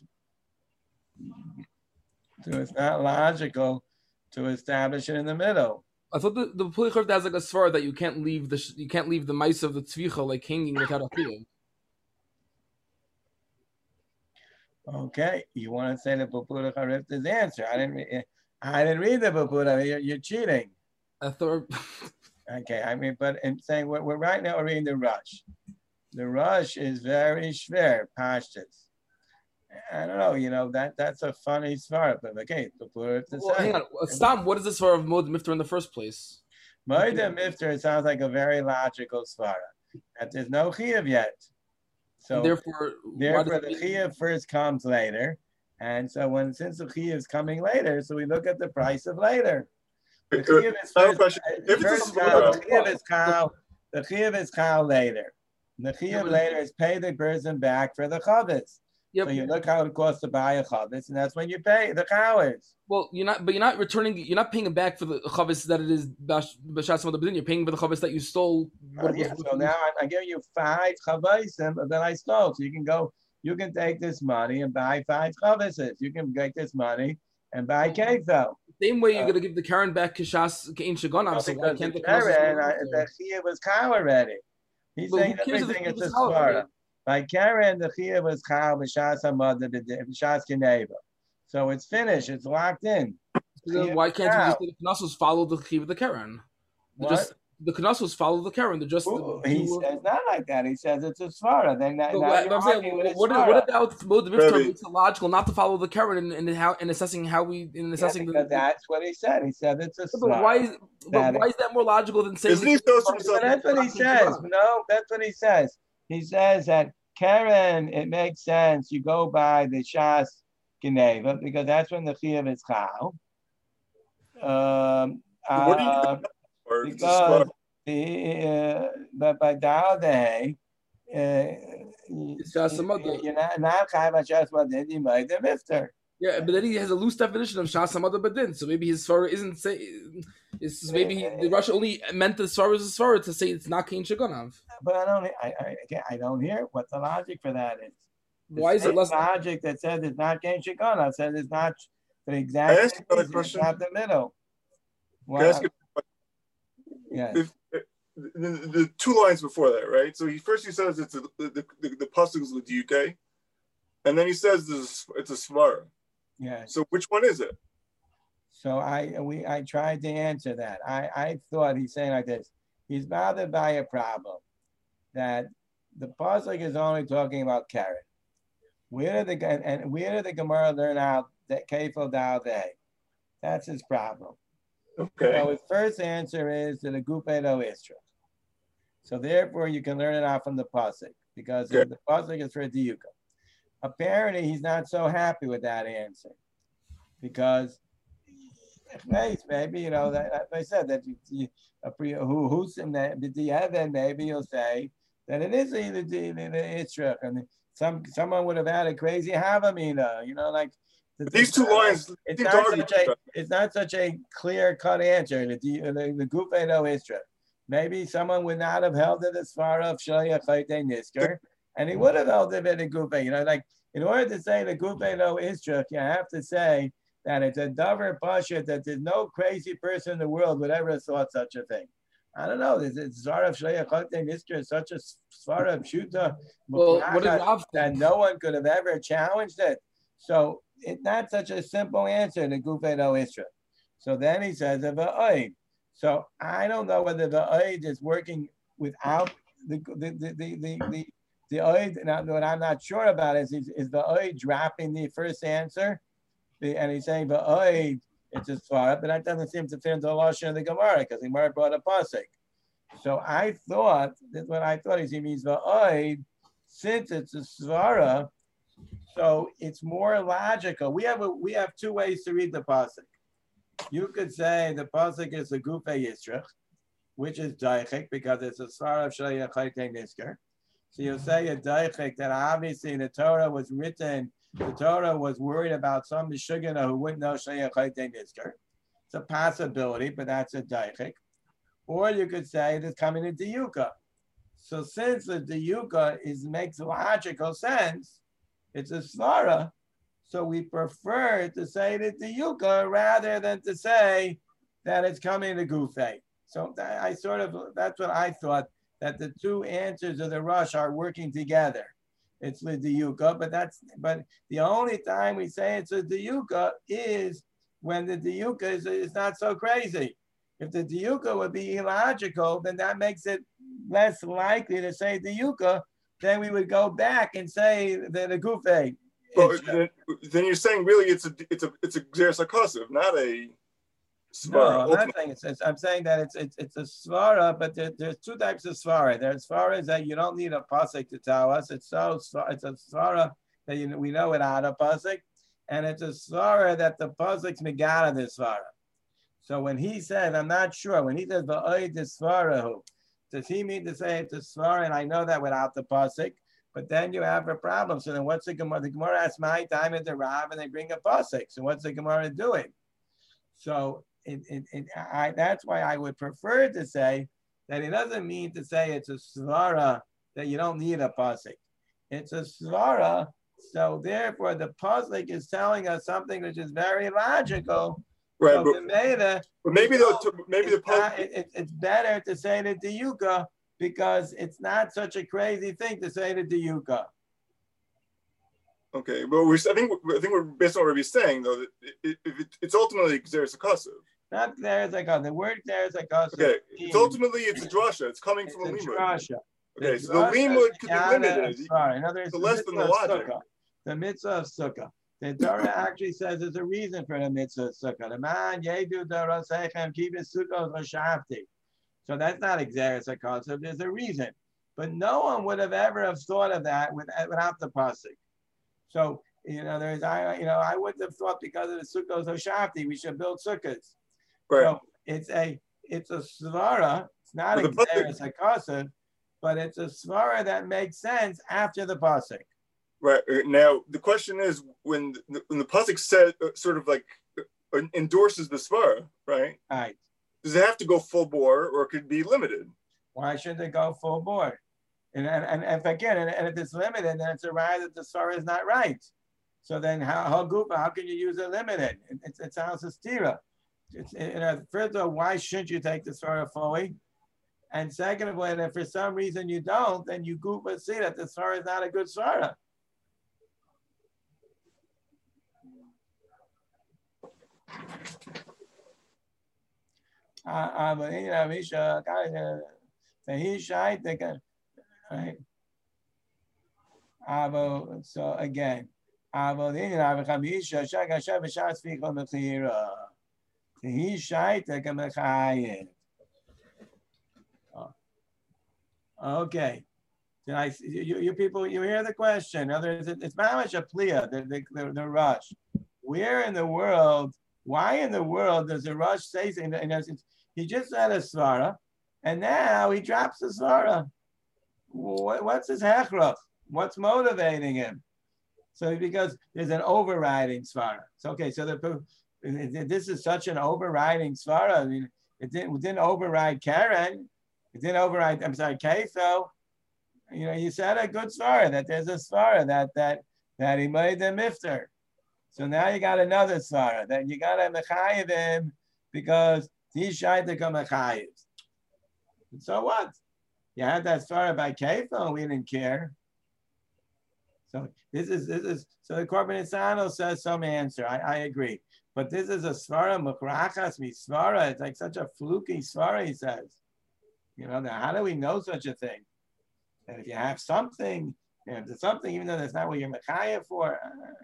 So it's not logical to establish it in the middle. I thought the Pulichart has like a svara that you can't leave the mice of the tzvicha like hanging without a chiyuv. Okay, you want to say the Bupura Charifta's answer? I didn't read the Bupura. You're cheating. I thought. Okay, I mean, but I'm saying we're right now reading the Rush. the rush is very schwer, pashtus. I don't know, that's a funny svara, but okay, hang on. Stop. What is this svara of Moed Mifter in the first place? Moed Mifter sounds like a very logical svara. That there's no chiyuv yet. So therefore the chiyuv first comes later. And so since the chiyuv is coming later, so we look at the price of later. The chiyuv is first, the chiyuv is kal later. The chiyuv later is pay the person back for the chavis. Yep. So you look how it costs to buy a chavis, and that's when you pay the cows. Well, you're not paying him back for the chavis that it is b'shas madabedin. You're paying for the chavis that you stole. So now I'm giving you 5 chavasim that I stole. So you can take this money and buy 5 chavises. You can take this money and buy kefel. Same way you're going to give the Karen back kishas kein shagonav. So why can't the chiyuv was cow already? He's saying everything is a svara. By Karen, the chiyuv was cow b'shas hamad b'shas keneva. So it's finished. It's locked in. So why can't you just say the knossos follow the chiyuv of the Karen? The knossos follow the Karen. He says not like that. He says it's a svara. What about Moed Mifter makes it logical not to follow the Karen in assessing that's what he said. He said it's a svara. But why is that more logical than saying? That's what he says. No, that's what he says. He says that Karen, it makes sense. You go by the shas geneva because that's when the chiyuv is chal. Because but by Dowday, you're not chayv shas you made the mifter. Yeah, but then he has a loose definition of shas hamad bedin. So maybe his svara isn't say. The Russia only meant the svara as a svara to say it's not kein shagonav. But I don't hear what the logic for that is. Why is it less logic that says it's not kein shagonav? Says it's not the exact. It's not the middle. Yeah. The 2 lines before that, right? So he says it's the pasuk is l'diuke, and then he says it's a svara. Yeah. So which one is it? So I tried to answer that. I thought he's saying like this. He's bothered by a problem that the pasuk is only talking about carrot. Where did the Gemara learn out that kefil dal they? That's his problem. Okay. So his first answer is that a gupedo istra. So therefore, you can learn it out from the pasuk because the pasuk is for diuka. Apparently, he's not so happy with that answer because maybe that I said that maybe you'll say that it is either the istra and someone would have had a crazy havamina, like. These 2 lines. It's not such a clear-cut answer. The Gufedo Istra. Maybe someone would not have held it as far of Shaya Chayte Nisker, and he would have held it in the Gufe. In order to say the Gufedo Istra, you have to say that it's a davar pasha that there's no crazy person in the world would ever have thought such a thing. I don't know. It's Svara of Shaya Chayte Nisker is such a Svara of Shuta that no one could have ever challenged it. So it's not such a simple answer to Gufedo Isra. So then he says of a oid. So I don't know whether the oid is working without the oid. Now, what I'm not sure about is the oid dropping the first answer, and he's saying the oid it's a svara, but that doesn't seem to fit into the lashon of the Gemara because the Gemara brought a pasuk. So I thought that's what I thought he means the oid, since it's a svara. So it's more logical. We have 2 ways to read the pasuk. You could say the pasuk is a gufe yisrach, which is daichik because it's a svara of shaya chayte nisker. So you'll say a daichik that obviously the Torah was written. The Torah was worried about some mishugana who wouldn't know shaya chayte nisker. It's a possibility, but that's a daichik. Or you could say it's coming into diyuka. So since the diyuka makes logical sense. It's a svara, so we prefer to say the diyuka rather than to say that it's coming to gufe. So that's what I thought, that the 2 answers of the rush are working together. It's the diyuka, but the only time we say it's a diyuka is when the diyuka is not so crazy. If the diyuka would be illogical, then that makes it less likely to say diyuka. then we would go back and say that a gufe. But then you're saying really it's a Xeris HaKosev, not a svara. No, I'm not saying I'm saying that it's a svara, but there's two types of svara. There's svaras that you don't need a pasuk to tell us. It's a svara that we know without a pasuk, and it's a svara that the pasuk's megara the svara. So when he said, I'm not sure, when he says va'oid svarahu, does he mean to say it's a svara? And I know that without the pasuk, but then you have a problem. So then what's the Gemara? The Gemara asks my time at the Rav, and they bring a pasuk. So what's the Gemara doing? So that's why I would prefer to say that it doesn't mean to say it's a svara that you don't need a pasuk. It's a svara, so therefore the pasuk is telling us something which is very logical. Right, so but maybe it's better to say the diyuka because it's not such a crazy thing to say the diyuka. Okay, but I think we're based on what we're saying though that it's ultimately Xeris HaKosev. Not Xeris HaKosev. The word Xeris HaKosev. Okay, it's ultimately a drasha. It's coming from a limud. Drasha. Okay, so the limud could be limited. In other words, the less than the logic. Sukkah, the mitzvah of sukkah. The Torah actually says there's a reason for the mitzvah of sukkah. The man yedu dorosechem keep his sukkah v'shavti. So that's not Xeris HaKosev. There's a reason, but no one would have ever have thought of that without the pasuk. So I wouldn't have thought because of the sukkos v'shavti we should build sukkahs. Right. So it's a svara. It's not a Xeris HaKosev, but it's a svara that makes sense after the pasuk. Right. Now the question is when the pasuk said sort of like endorses the svara, right? Right. Does it have to go full bore or could it be limited? Why should it go full bore? And if if it's limited, then it's a right that the svara is not right. So then how can you use it limited? It sounds a stira. First of all, why shouldn't you take the svara fully? And second of all, if for some reason you don't, then you goopa see that the svara is not a good svara. So again, okay. You people, you hear the question. It's not much a plia, the rush. Where in the world, why in the world does the rush say something? He just said a svara, and now he drops the svara. What's his hechrach? What's motivating him? So because there's an overriding svara. So okay, so this is such an overriding svara. I mean, it didn't override Karen. It didn't override. I'm sorry, Keso. You said a good svara that there's a svara that he made the mifter. So now you got another svara that you got to mechayiv him because he's shy to come mechayiv. So what? You had that svara by Keso. We didn't care. So this is so the Korban Nitzano says some answer. I agree, but this is a svara mukrachas mi svara. It's like such a fluky svara. He says, now how do we know such a thing? That if you have something, there's something, even though that's not what you're mechaya for,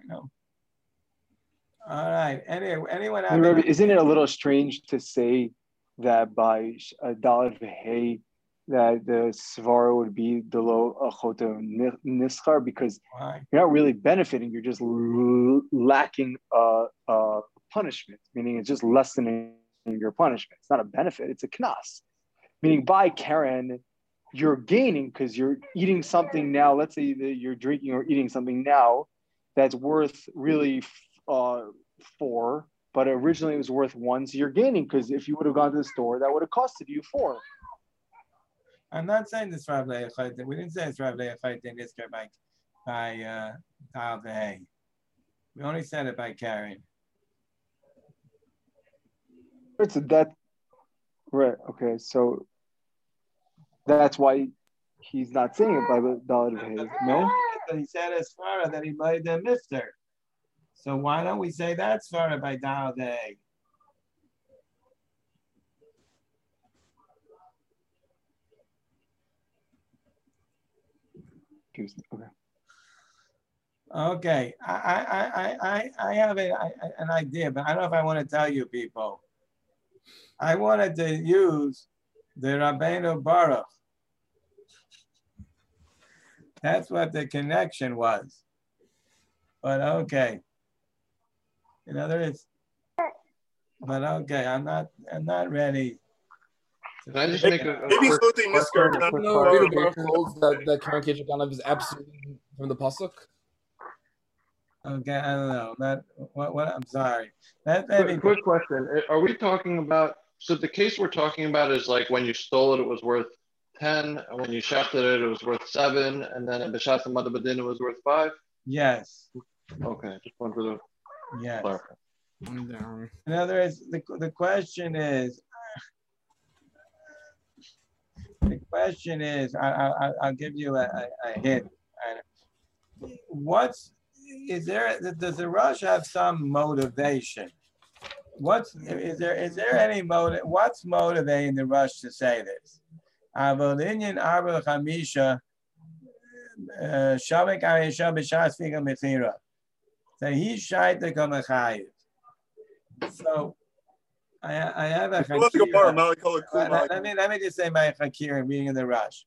All right. Anyone? Isn't it a little strange to say that by Dalet V'Hei that the svara would be the low achota nischar because you're not really benefiting, you're just lacking punishment, meaning it's just lessening your punishment. It's not a benefit, it's a knas. Meaning by Karen, you're gaining because you're eating something now. Let's say that you're drinking or eating something now that's worth really 4, but originally it was worth 1. So you're gaining because if you would have gone to the store, that would have costed you 4. I'm not saying this Rav Le'achayt. We didn't say it's Rav Le'achayt in this case by Tal V'Hei. We only said it by Karen. So right. Okay. So that's why he's not saying it by the Dalet V'Hei. No. But he said as far that he made the mifter. So why don't we say that's far by Dalet V'Hei? Okay. Okay, I have an idea, but I don't know if I want to tell you people. I wanted to use the Rabbeinu Baruch. That's what the connection was. But okay. In other words, but okay, I'm not ready. Can I just make a maybe quick Chutei Niskar, question, a quick No, clarification? Rabbeinu Baruch holds that Karen Kechaganov is absolutely from the pasuk. Okay, I don't know. That what I'm sorry. Quick question. Are we talking about, so the case we're talking about is like when you stole it was worth 10, and when you shafted it was worth 7, and then in B'Shas Amad B'Din it was worth 5? Yes. Okay, just wanted to clarify. In other words, the question is, I'll give you a hint. Does the Rush have some motivation? Is there any motive? What's motivating the Rush to say this? Avolinyan Arba Chamisha Shavik Ayesha B'Shas Figa Mechira. So he shied the Kamachayev. So I have a Chakira. Let me just say my Chakira reading in the Rush.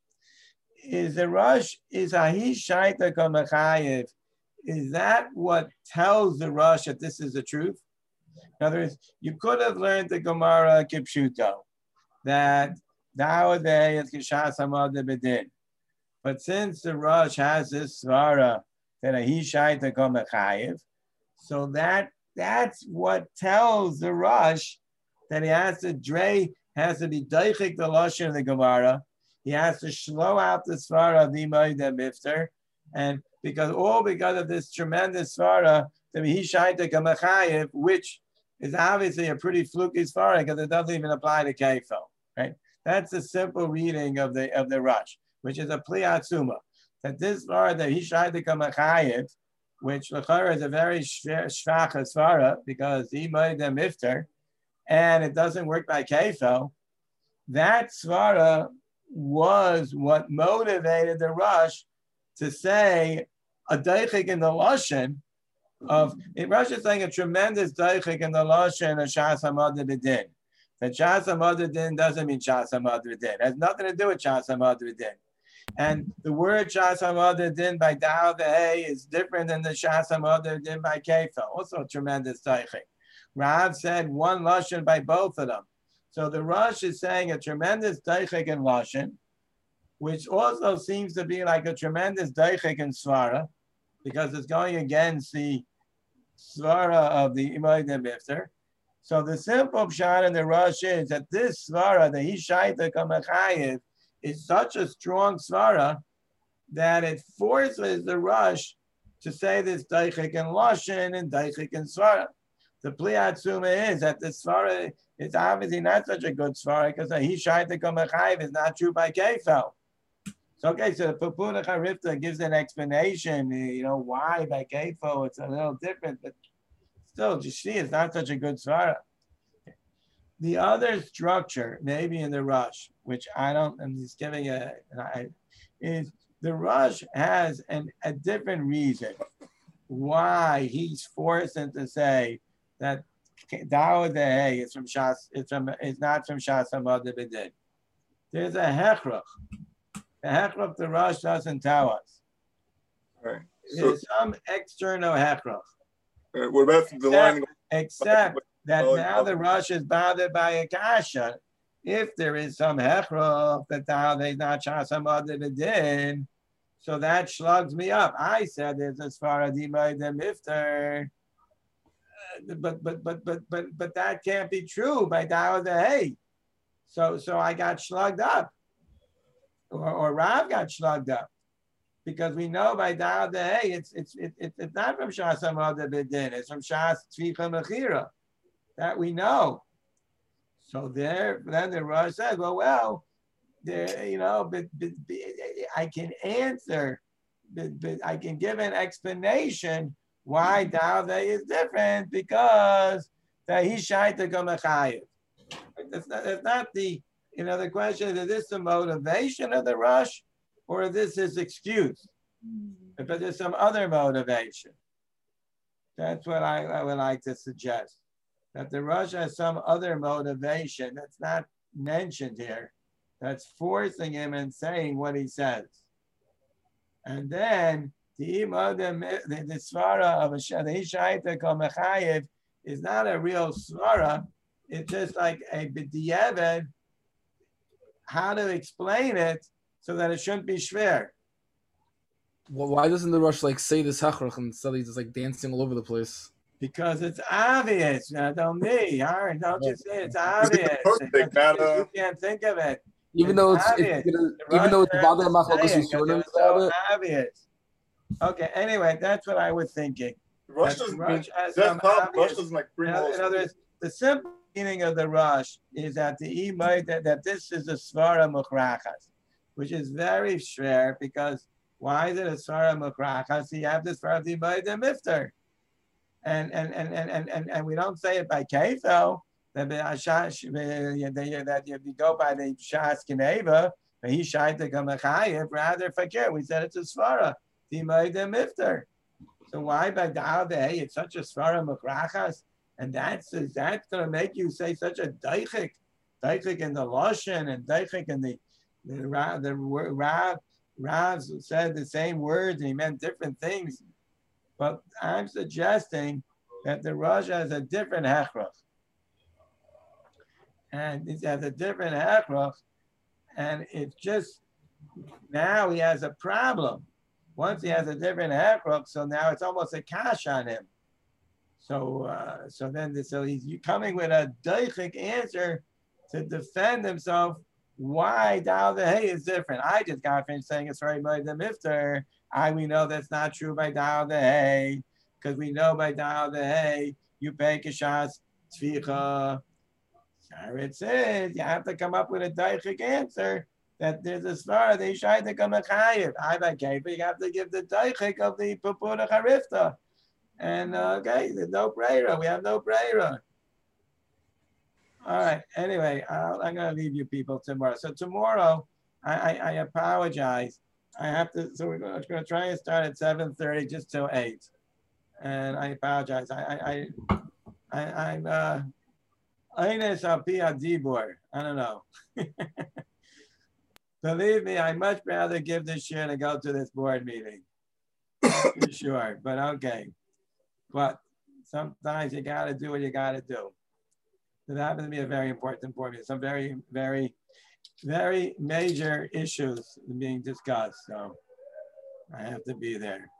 Is Ahish Shaita Kamachayev? Is that what tells the Rush that this is the truth? In other words, you could have learned the Gemara Kipshuto that Daweh is Kishas Hamad Bedin. But since the Rush has this svara that Ahish Shaita Kamachayev, so that's what tells the Rush that he has to be daichik the lashon of the Gemara. He has to shlow out the svara of the Imay the Mifter, and because of this tremendous svara, the Hishaita Kamachayev, which is obviously a pretty fluky svara because it doesn't even apply to Kefo, right? That's a simple reading of the Rush, which is a pliatzuma. That this svara, the Hishaita Kamachayev, which l'chara is a very shvach svara because the Imay the Mifter, and it doesn't work by Kefo. That svara was what motivated the Rush to say a daichik in the lashon of Rush is saying a tremendous daichik in the lashon of Shas Hamad B'Din. That Shas Hamad B'Din doesn't mean Shas Hamad B'Din. It has nothing to do with Shas Hamad B'Din. And the word Shas Hamad B'Din by Daweh is different than the Shas Hamad B'Din by Kefo. Also a tremendous daichik. Rav said one lashon by both of them. So the Rush is saying a tremendous daichik in lashon, which also seems to be like a tremendous daichik in svara, because it's going against the svara of the Imay the Mifter. So the simple pshat in the Rush is that this svara, the Hishaita Kamachayev, is such a strong svara that it forces the Rush to say this daichik in lashon and daichik in svara. The pliatzuma is that the svara is obviously not such a good svara because the Hishaita Kamachayev is not true by Kefel. So okay, so the Pupuna Charifta gives an explanation, why by Kefo it's a little different, but still, you see, it's not such a good svara. The other structure, maybe in the Rush, which I'm just giving is the Rush has a different reason why he's forced to say that Daweh is from Shas, it's not from Shas Hamad B'Din. There's a hechrach. The hechrach the Rush doesn't tell us. Right. There's some external hechrach. What about the line? Except that now the Rush is bounded by a kasha. If there is some hechrach that Daweh is not Shas Hamad B'Din, so that slugs me up. I said there's as far as Imay the Mifter. But that can't be true by Daweh. So I got slugged up, or Rav got slugged up, because we know by Daweh it's not from Shas Hamad B'Din, it's from Shas Tzvicha Mechira. That we know. So then the Rush says, well, there, but I can answer, but I can give an explanation why Daweh is different, because that he Hishaita Kamachayev. That's not the, the question is this the motivation of the Rush, or is this his excuse? but there's some other motivation. That's what I would like to suggest, that the Rosh has some other motivation that's not mentioned here, that's forcing him and saying what he says. And then the svara of a Shaita Kol Mechayev is not a real svara. It's just like a b'diavad, how to explain it so that it shouldn't be shver. Well, why doesn't the Rosh like say this hachrach instead he's just like dancing all over the place? Because it's obvious. Don't me. Don't you say it's obvious? You can't think of it. Even though it's Vada Machlokas Yisronim about it. Obvious. Okay. Anyway, that's what I was thinking. Rosh doesn't like bring all. In other words, the simple meaning of the Rosh is that the imay that this is a svara muchrachas, which is very shver, because why is it a svara muchrachas? You have this svara the imay the mifter, and we don't say it by kefil that you go by the shas kineva, but he shaita kamachayev. Rather fakir, we said it's a svara the imay the mifter. So why by Da'aveh it's such a svara mukrachas, and that's going to make you say such a daichik in the lashon and daichik in the Rav said the same words and he meant different things. But I'm suggesting that the Rosh has a different hechrach, and it has a different hechrach, and it's just now he has a problem. Once he has a different hechrach, so now it's almost a kash on him. So he's coming with a daichik answer to defend himself. Why Da'aveh is different? I just got finished saying it's very by the mifter. We know that's not true by Da'aveh, because we know by Da'aveh you pay kashas tficha. So it says you have to come up with a daichik answer. That there's a svara they try to come a chayiv. I gave, but you have to give the daichik of the pupura charifta. And okay, there's no brera. We have no brera. All right. Anyway, I'm gonna leave you people tomorrow. So tomorrow, I apologize. I have to. So we're gonna try and start at 7:30 just till 8. And I apologize. I'm Eines al pi adibur. I don't know. Believe me, I'd much rather give this share than go to this board meeting. For sure, but okay. But sometimes you got to do what you got to do. It happens to be a very important board meeting. Some very, very, very major issues being discussed. So I have to be there.